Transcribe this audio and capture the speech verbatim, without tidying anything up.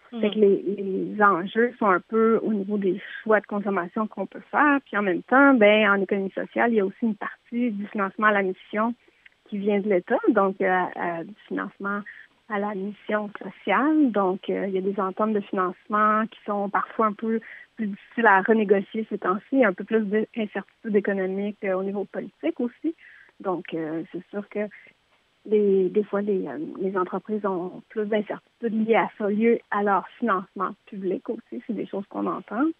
Fait que les, les enjeux sont un peu au niveau des choix de consommation qu'on peut faire. Puis en même temps, ben en économie sociale, il y a aussi une partie du financement à la mission qui vient de l'État, donc euh, euh, du financement à la mission sociale. Donc, euh, il y a des ententes de financement qui sont parfois un peu plus difficiles à renégocier ces temps-ci, un peu plus d'incertitude économique euh, au niveau politique aussi. Donc, euh, c'est sûr que des, des fois, les, euh, les entreprises ont plus d'incertitudes liées à ça, liées à leur financement public aussi. C'est des choses qu'on entend.